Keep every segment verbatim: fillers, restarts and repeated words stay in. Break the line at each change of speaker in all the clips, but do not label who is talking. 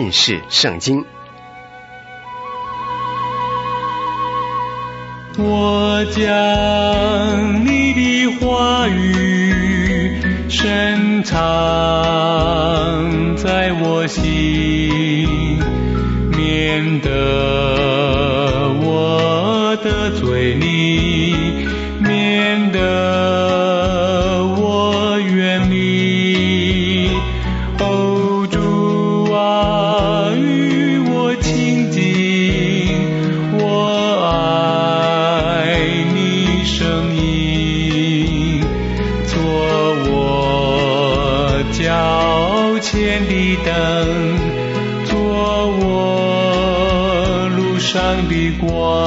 认识圣经。
我将你的话语深藏在我心，免得我得罪你，免得我远离。哦，主啊，与我亲近，我爱你声音，做我脚前的灯，做我路上的光。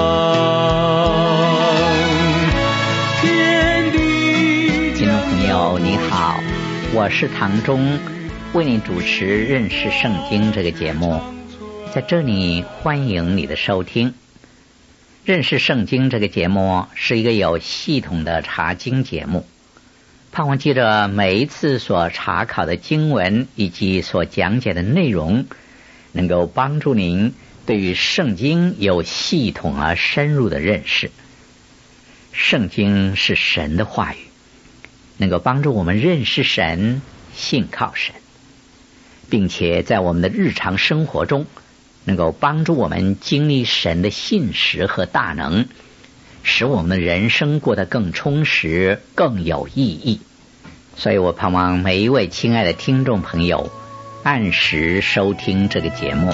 天地
听众朋友你好，我是唐忠，为你主持认识圣经这个节目，在这里欢迎你的收听。认识圣经这个节目是一个有系统的查经节目，盼望借着每一次所查考的经文以及所讲解的内容，能够帮助您对于圣经有系统而深入的认识。圣经是神的话语，能够帮助我们认识神，信靠神，并且在我们的日常生活中能够帮助我们经历神的信实和大能，使我们的人生过得更充实，更有意义。所以我盼望每一位亲爱的听众朋友按时收听这个节目。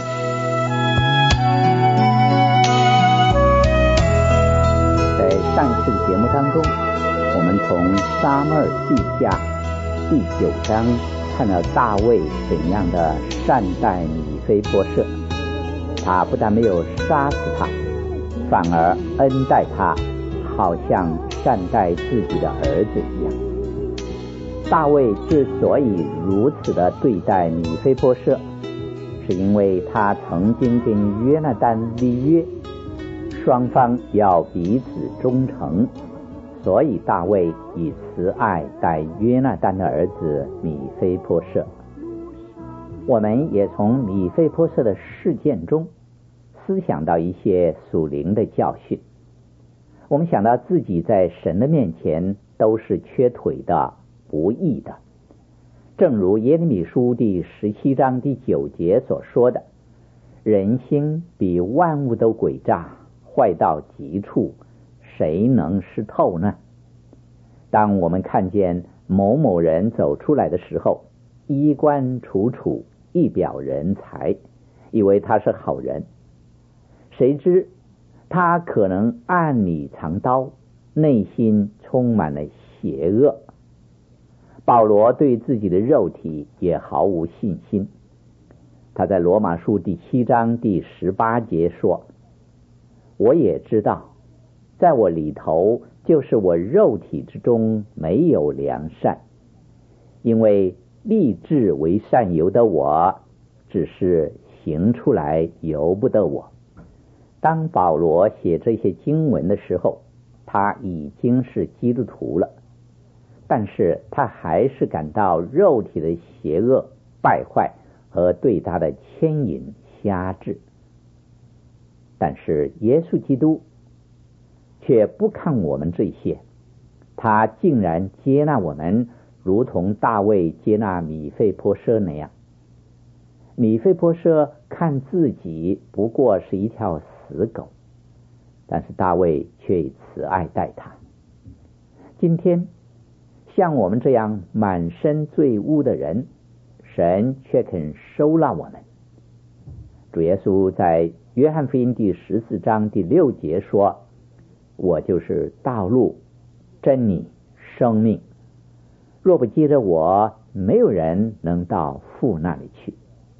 在上一次的节目当中，我们从撒母耳记下第九章看到大卫怎样的善待米非波设，他不但没有杀死他，反而恩待他，好像善待自己的儿子一样。大卫之所以如此的对待米非波设，是因为他曾经跟约拿单立约，双方要彼此忠诚，所以大卫以慈爱待约拿单的儿子米非波设。我们也从米非波设的事件中思想到一些属灵的教训。我们想到自己在神的面前都是缺腿的，不义的，正如耶利米书第十七章第九节所说的，人心比万物都诡诈，坏到极处，谁能识透呢？当我们看见某某人走出来的时候，衣冠楚楚，一表人才，以为他是好人，谁知他可能暗里藏刀，内心充满了邪恶。保罗对自己的肉体也毫无信心，他在罗马书第七章第十八节说，我也知道在我里头，就是我肉体之中没有良善，因为立志为善由得我，只是行出来由不得我。当保罗写这些经文的时候，他已经是基督徒了，但是他还是感到肉体的邪恶败坏和对他的牵引辖制。但是耶稣基督却不看我们这些，他竟然接纳我们，如同大卫接纳米非波设那样。米非波设看自己不过是一条死狗，但是大卫却以慈爱待他。今天像我们这样满身罪污的人，神却肯收纳我们。主耶稣在约翰福音第十四章第六节说，我就是道路真理生命，若不借着我，没有人能到父那里去。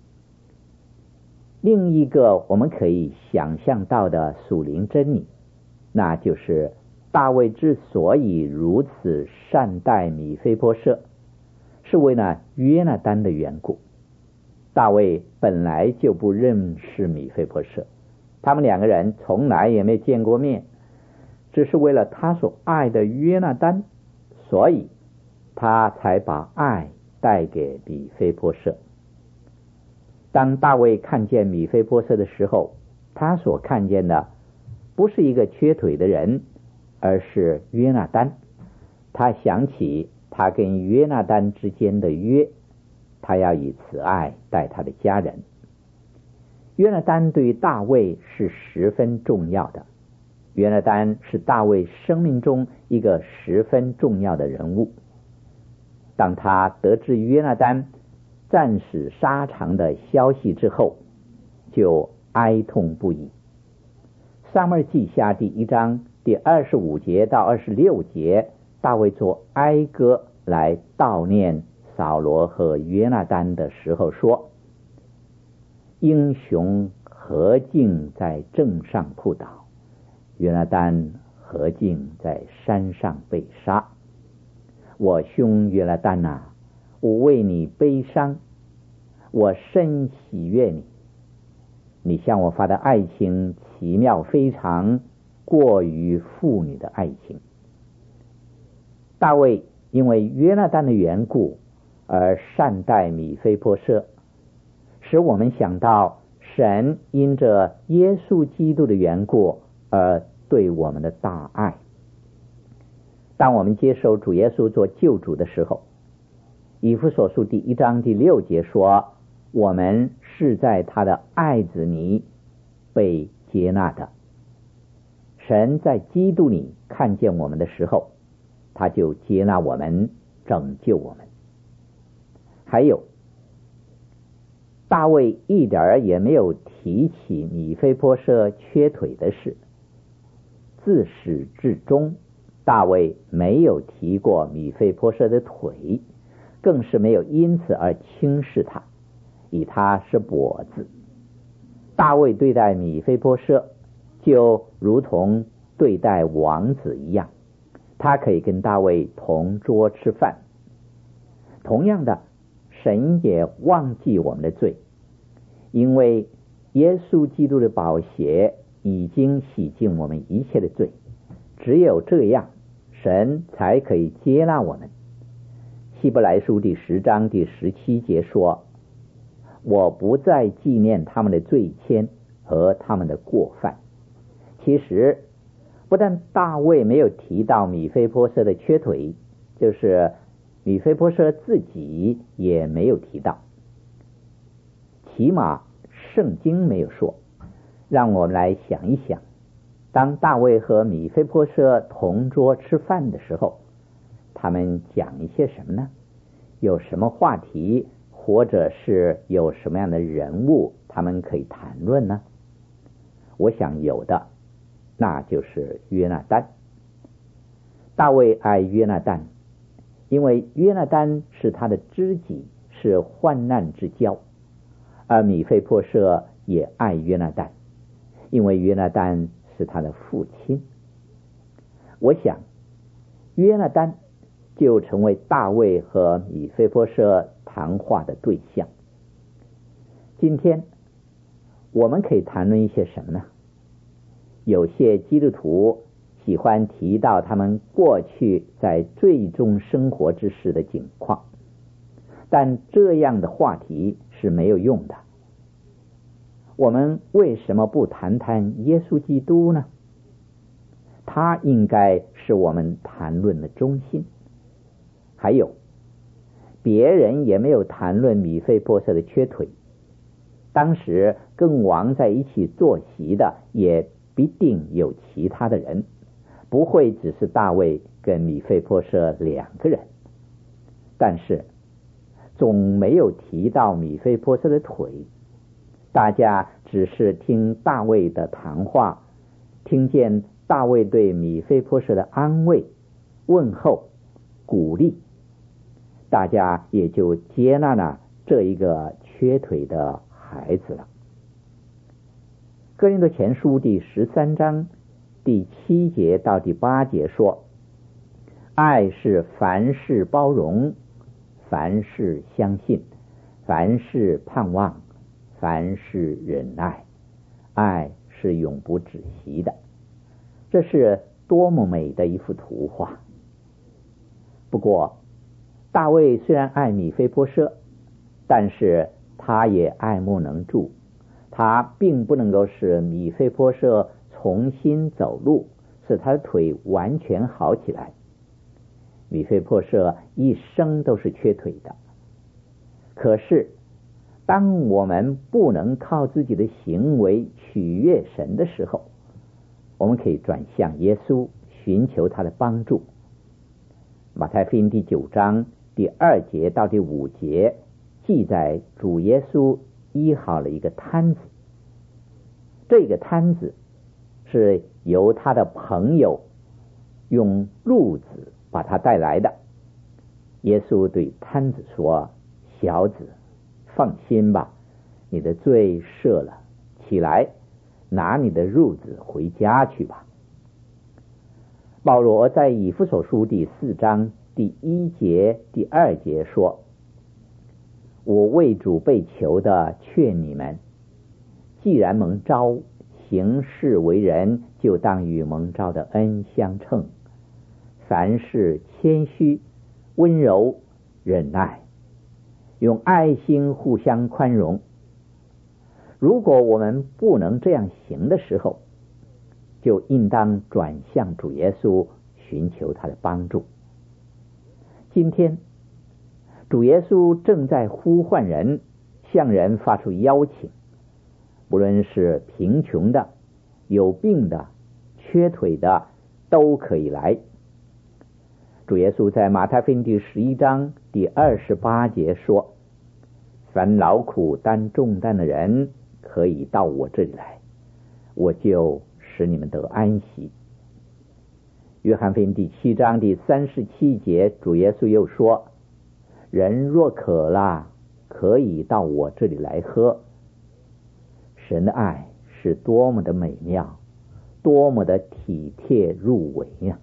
另一个我们可以想象到的属灵真理，那就是大卫之所以如此善待米非波设，是为了约拿单的缘故。大卫本来就不认识米非波设，他们两个人从来也没见过面，只是为了他所爱的约拿单，所以他才把爱带给米非波设。 当大卫看见米非波设的时候，他所看见的不是一个缺腿的人，而是约拿单。他想起他跟约拿单之间的约，他要以慈爱待他的家人。约拿单对于大卫是十分重要的，约拿单是大卫生命中一个十分重要的人物。当他得知约拿单战死沙场的消息之后，就哀痛不已。撒母耳记下第一章第二十五节到二十六节，大卫做哀歌来悼念扫罗和约拿单的时候说：英雄何竟在阵上扑倒，约拿单何竟在山上被杀。我兄约拿单啊，我为你悲伤，我深喜悦你。你向我发的爱情奇妙非常，过于妇女的爱情。大卫因为约拿单的缘故而善待米非波设，使我们想到神因着耶稣基督的缘故而对我们的大爱。当我们接受主耶稣做救主的时候，以弗所书第一章第六节说，我们是在他的爱子里被接纳的。神在基督里看见我们的时候，他就接纳我们，拯救我们。还有，大卫一点也没有提起米非波设缺腿的事，自始至终大卫没有提过米非波设的腿，更是没有因此而轻视他，以他是跛子。大卫对待米非波设就如同对待王子一样，他可以跟大卫同桌吃饭。同样的，神也忘记我们的罪，因为耶稣基督的宝血已经洗净我们一切的罪，只有这样神才可以接纳我们。希伯来书第十章第十七节说，我不再纪念他们的罪愆和他们的过犯。其实不但大卫没有提到米非波设的缺腿，就是米非波设自己也没有提到，起码圣经没有说。让我们来想一想，当大卫和米非波设同桌吃饭的时候，他们讲一些什么呢？有什么话题，或者是有什么样的人物他们可以谈论呢？我想有的，那就是约拿单。大卫爱约拿单，因为约拿单是他的知己，是患难之交。而米非波设也爱约拿单，因为约拿单是他的父亲。我想约拿单就成为大卫和米非波设谈话的对象。今天我们可以谈论一些什么呢？有些基督徒喜欢提到他们过去在罪中生活之时的景况，但这样的话题是没有用的。我们为什么不谈谈耶稣基督呢？他应该是我们谈论的中心。还有，别人也没有谈论米非波设的缺腿，当时跟王在一起坐席的也必定有其他的人，不会只是大卫跟米非波设两个人。但是总没有提到米非波设的腿，大家只是听大卫的谈话，听见大卫对米非波设的安慰、问候、鼓励，大家也就接纳了这一个缺腿的孩子了。哥林多前书第十三章第七节到第八节说，爱是凡事包容，凡事相信，凡事盼望，凡事忍耐，爱是永不止息的。这是多么美的一幅图画。不过大卫虽然爱米非波设，但是他也爱莫能助，他并不能够使米非波设重新走路，使他的腿完全好起来。米非波设一生都是缺腿的，可是当我们不能靠自己的行为取悦神的时候，我们可以转向耶稣，寻求他的帮助。马太福音第九章第二节到第五节记载主耶稣医好了一个瘫子，这个瘫子是由他的朋友用褥子把他带来的。耶稣对瘫子说：小子，放心吧，你的罪赦了，起来，拿你的褥子回家去吧。保罗在以弗所书第四章第一节第二节说：我为主被求的劝你们，既然蒙召行事为人，就当与蒙召的恩相称，凡事谦虚温柔忍耐，用爱心互相宽容。如果我们不能这样行的时候，就应当转向主耶稣，寻求他的帮助。今天主耶稣正在呼唤人，向人发出邀请，不论是贫穷的、有病的、缺腿的，都可以来。主耶稣在马太福音第十一章第二十八节说：凡劳苦担重担的人，可以到我这里来，我就使你们得安息。约翰福音第七章第三十七节，主耶稣又说：人若渴了，可以到我这里来喝。神的爱是多么的美妙，多么的体贴入微呀！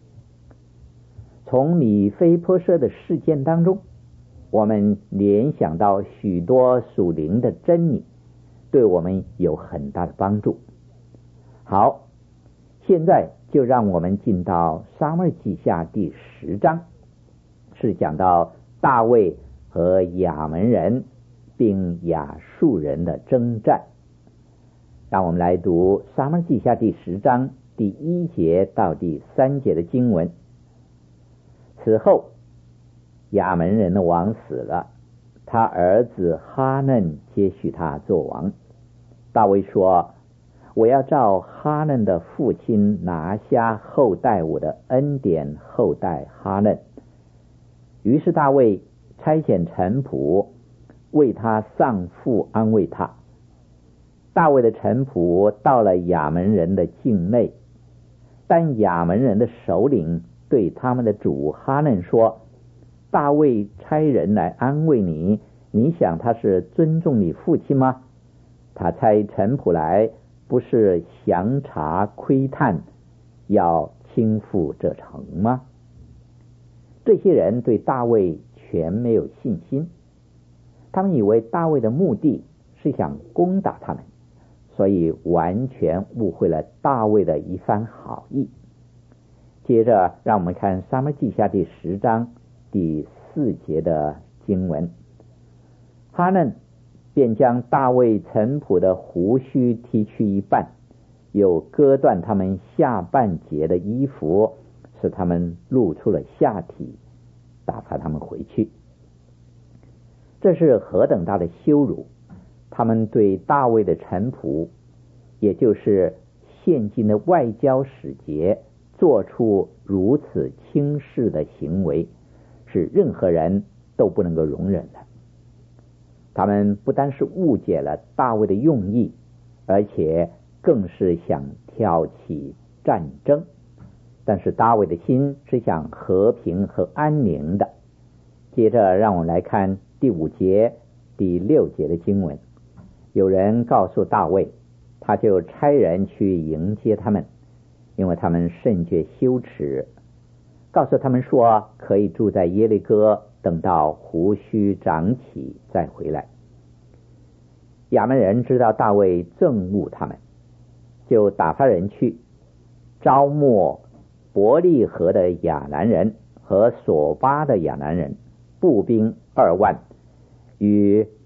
从米非波设的事件当中，我们联想到许多属灵的真理，对我们有很大的帮助。好，现在就让我们进到撒母耳记下第十章，是讲到大卫和亚扪人并亚述人的征战。让我们来读撒母耳记下第十章第一节到第三节的经文。此后亚扪人的王死了，他儿子哈嫩接续他做王。大卫说：我要照哈嫩的父亲拿辖后代我的恩典后代哈嫩。于是大卫差遣臣仆为他丧父安慰他。大卫的臣仆到了亚扪人的境内，但亚扪人的首领对他们的主哈嫩说：大卫差人来安慰你，你想他是尊重你父亲吗？他差臣仆来，不是详查窥探，要倾覆这城吗？这些人对大卫全没有信心，他们以为大卫的目的是想攻打他们，所以完全误会了大卫的一番好意。接着让我们看撒母耳记下第十章第四节的经文。哈嫩便将大卫臣仆的胡须剃去一半，又割断他们下半截的衣服，使他们露出了下体，打发他们回去。这是何等大的羞辱！他们对大卫的臣仆，也就是现今的外交使节，做出如此轻视的行为，是任何人都不能够容忍的。他们不单是误解了大卫的用意，而且更是想挑起战争。但是大卫的心是想和平和安宁的。接着让我们来看第五节第六节的经文。有人告诉大卫，他就差人去迎接他们，因为他们甚觉羞耻，告诉他们说可以住在耶利哥，等到胡须长起再回来。亚扪人知道大卫憎恶他们，就打发人去招募伯利河的亚兰人和索巴的亚兰人，步兵二万，与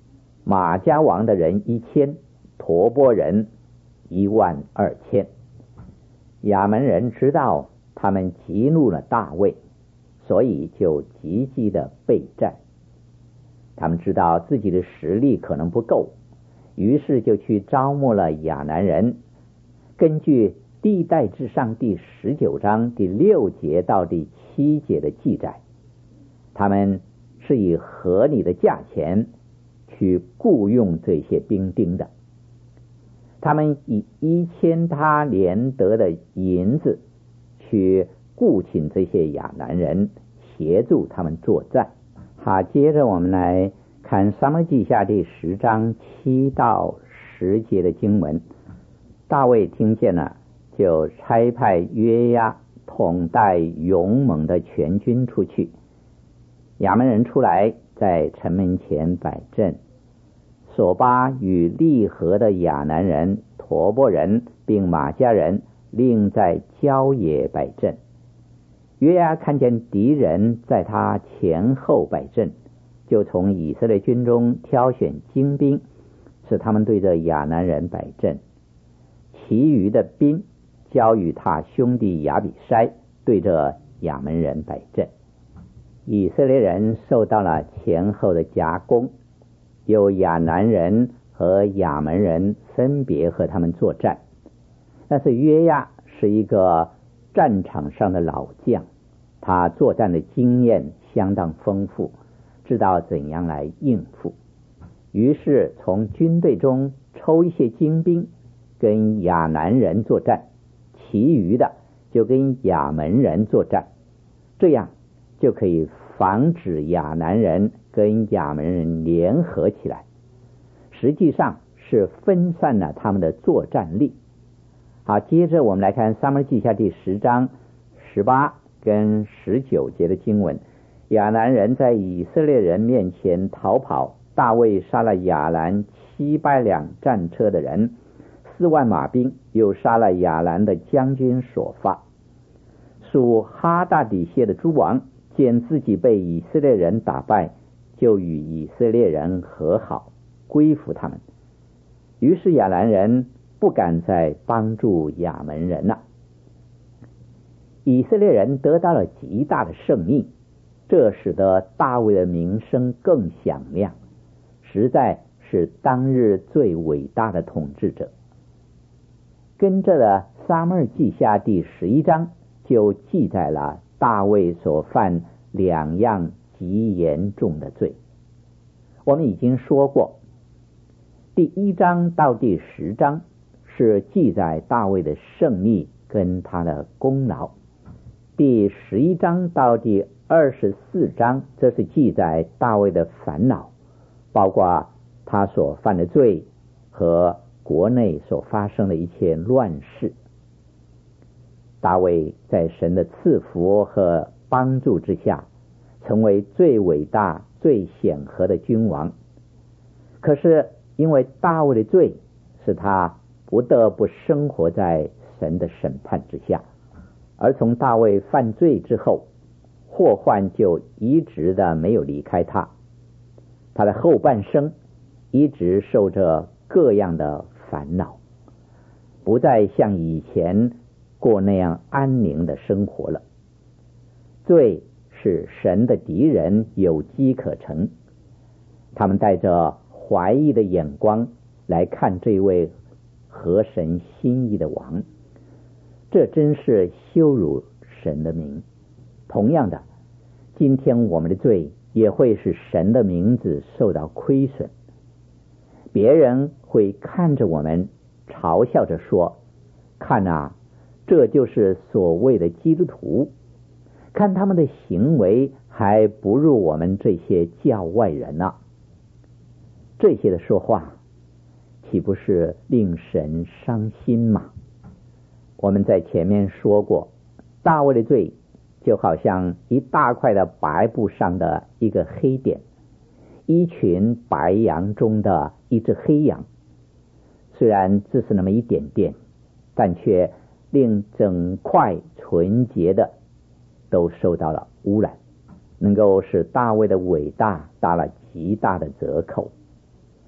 马加王的人一千，陀波人一万二千。亚门人知道他们激怒了大卫，所以就积极的备战。他们知道自己的实力可能不够，于是就去招募了亚南人。根据历代志上第十九章第六节到第七节的记载，他们是以合理的价钱去雇佣这些兵丁的。他们以一千他连得的银子去雇请这些亚南人协助他们作战。好，接着我们来看撒母耳记下第十章七到十节的经文。大卫听见了，就差派约押统带勇猛的全军出去。亚门人出来，在城门前摆阵。索巴与利合的亚南人、陀波人并马加人另在郊野摆阵。约押看见敌人在他前后摆阵，就从以色列军中挑选精兵，使他们对着亚南人摆阵。其余的兵交与他兄弟亚比筛，对着亚门人摆阵。以色列人受到了前后的夹攻，有亚南人和亚门人分别和他们作战。但是约押是一个战场上的老将，他作战的经验相当丰富，知道怎样来应付。于是从军队中抽一些精兵跟亚南人作战，其余的就跟亚门人作战，这样就可以防止亚南人跟亚门人联合起来，实际上是分散了他们的作战力。好，接着我们来看撒母耳记下第十章十八跟十九节的经文。亚南人在以色列人面前逃跑，大卫杀了亚兰七百辆战车的人，四万马兵，又杀了亚兰的将军所发。属哈大底谢的诸王见自己被以色列人打败，就与以色列人和好，归服他们。于是亚兰人不敢再帮助亚门人了。以色列人得到了极大的胜利，这使得大卫的名声更响亮，实在是当日最伟大的统治者。跟着的撒母耳记下第十一章就记载了大卫所犯两样极严重的罪。我们已经说过，第一章到第十章是记载大卫的胜利跟他的功劳，第十一章到第二十四章这是记载大卫的烦恼，包括他所犯的罪和国内所发生的一切乱事。大卫在神的赐福和帮助之下，成为最伟大最显赫的君王。可是因为大卫的罪，使他不得不生活在神的审判之下，而从大卫犯罪之后，祸患就一直的没有离开他，他的后半生一直受着各样的烦恼，不再像以前过那样安宁的生活了。罪使神的敌人有机可乘，他们带着怀疑的眼光来看这位合神心意的王，这真是羞辱神的名。同样的，今天我们的罪也会使神的名字受到亏损。别人会看着我们嘲笑着说，看啊，这就是所谓的基督徒，看他们的行为还不如我们这些教外人啊。这些的说话岂不是令神伤心吗？我们在前面说过，大卫的罪就好像一大块的白布上的一个黑点，一群白羊中的一只黑羊。虽然只是那么一点点，但却令整块纯洁的都受到了污染，能够使大卫的伟大打了极大的折扣。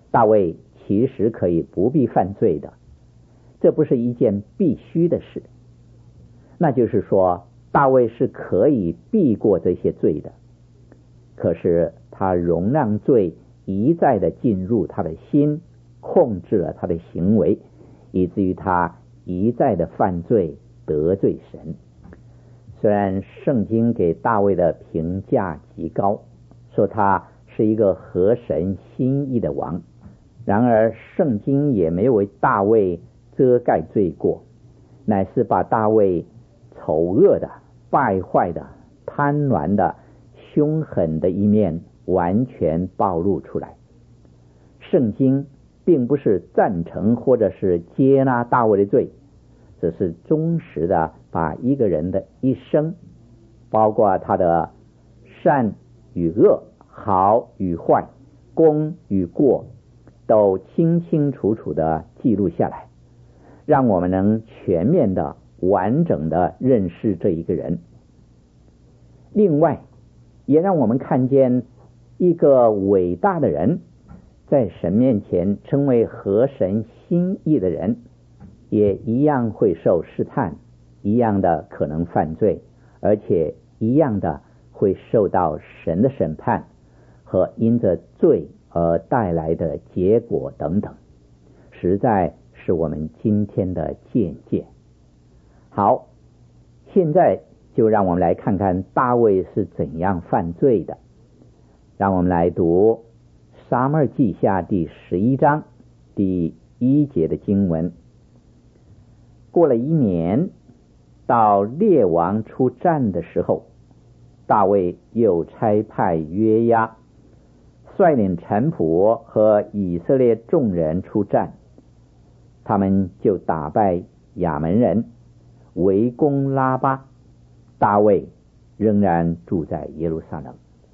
大卫其实可以不必犯罪的，这不是一件必须的事。那就是说，大卫是可以避过这些罪的，可是他容让罪一再的进入他的心，控制了他的行为，以至于他一再的犯罪，得罪神。虽然圣经给大卫的评价极高，说他是一个合神心意的王，然而圣经也没有为大卫遮盖罪过，乃是把大卫丑恶的、败坏的、贪婪的、凶狠的一面完全暴露出来。圣经并不是赞成或者是接纳大卫的罪，只是忠实的把一个人的一生，包括他的善与恶、好与坏、功与过，都清清楚楚的记录下来，让我们能全面的、完整的认识这一个人。另外，也让我们看见一个伟大的人，在神面前成为合神心意的人，也一样会受试探，一样的可能犯罪，而且一样的会受到神的审判和因着罪而带来的结果等等，实在是我们今天的见解。好，现在就让我们来看看大卫是怎样犯罪的。让我们来读撒母耳记下第十一章第一节的经文。过了一年，到列王出战的时候，大卫又差派约押率领臣仆和以色列众人出战，他们就打败亚门人，围攻拉巴。大卫仍然住在耶路撒冷。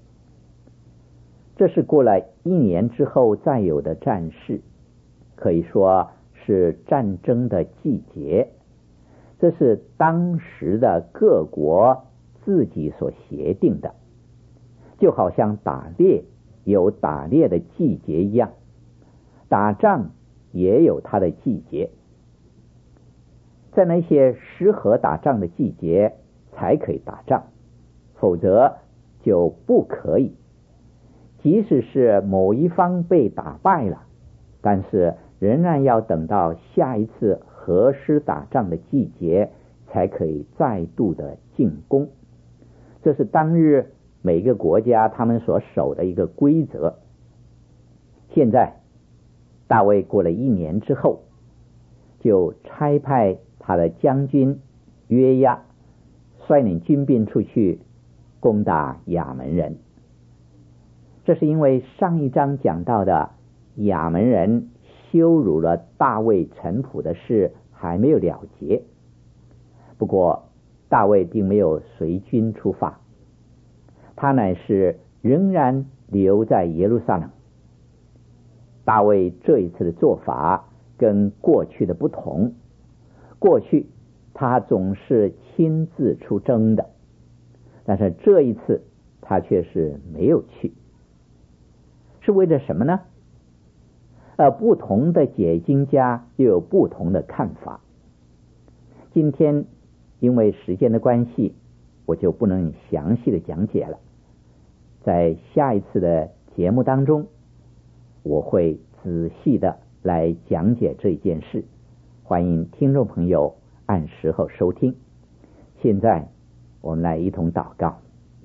这是过了一年之后再有的战事，可以说是战争的季节。这是当时的各国自己所协定的，就好像打猎有打猎的季节一样，打仗也有它的季节。在那些适合打仗的季节才可以打仗，否则就不可以。即使是某一方被打败了，但是仍然要等到下一次合适打仗的季节才可以再度的进攻。这是当日每个国家他们所守的一个规则。现在大卫过了一年之后，就差派他的将军约押率领军兵出去攻打亚门人。这是因为上一章讲到的亚门人羞辱了大卫臣仆的事还没有了结。不过大卫并没有随军出发，他乃是仍然留在耶路撒冷。大卫这一次的做法跟过去的不同，过去他总是亲自出征的，但是这一次他却是没有去。是为了什么呢？而不同的解经家又有不同的看法。今天因为时间的关系，我就不能详细的讲解了。在下一次的节目当中，我会仔细的来讲解这件事，欢迎听众朋友按时候收听。现在我们来一同祷告。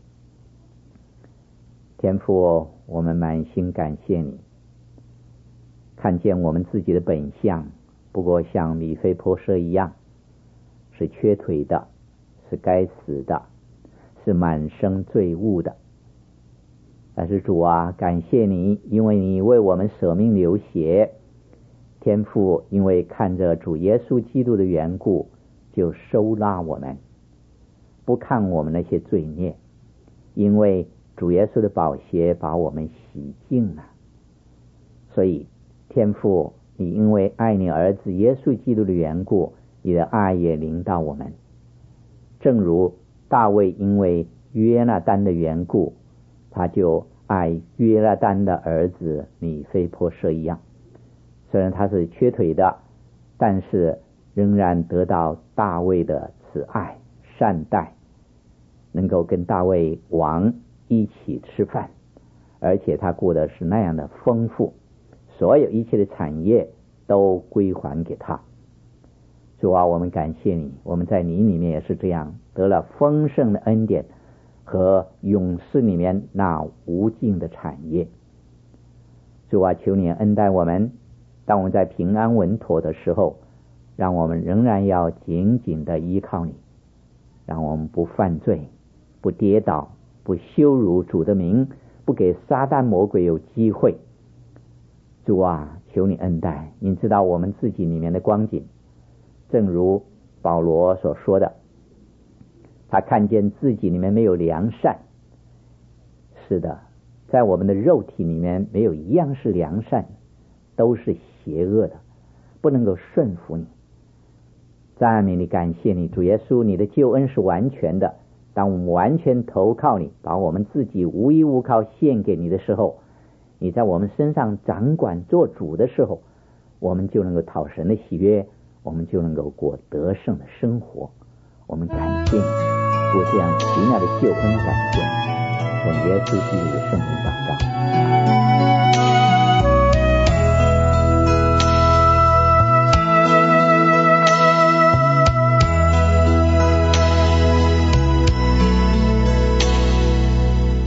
天父，我们满心感谢你，看见我们自己的本相，不过像米非波设一样，是缺腿的，是该死的，是满身罪恶的。但是主啊，感谢你，因为你为我们舍命流血。天父因为看着主耶稣基督的缘故，就收纳我们，不看我们那些罪孽，因为主耶稣的宝血把我们洗净了。所以天父，你因为爱你儿子耶稣基督的缘故，你的爱也临到我们。正如大卫因为约拿单的缘故，他就爱约拿单的儿子米非波设一样，虽然他是缺腿的，但是仍然得到大卫的慈爱善待，能够跟大卫王一起吃饭，而且他过的是那样的丰富，所有一切的产业都归还给他。主啊，我们感谢你，我们在你里面也是这样得了丰盛的恩典和永世里面那无尽的产业。主啊，求你恩待我们，当我们在平安稳妥的时候，让我们仍然要紧紧的依靠你，让我们不犯罪，不跌倒，不羞辱主的名，不给撒旦魔鬼有机会。主啊，求你恩待，你知道我们自己里面的光景，正如保罗所说的，他看见自己里面没有良善。是的，在我们的肉体里面没有一样是良善，都是邪恶的，不能够顺服你。赞美你，感谢你，主耶稣，你的救恩是完全的。当我们完全投靠你，把我们自己无依无靠献给你的时候，你在我们身上掌管做主的时候，我们就能够讨神的喜悦，我们就能够过得胜的生活。我们感谢你，过这样奇妙的救恩感动，奉耶稣基督的圣名祷告。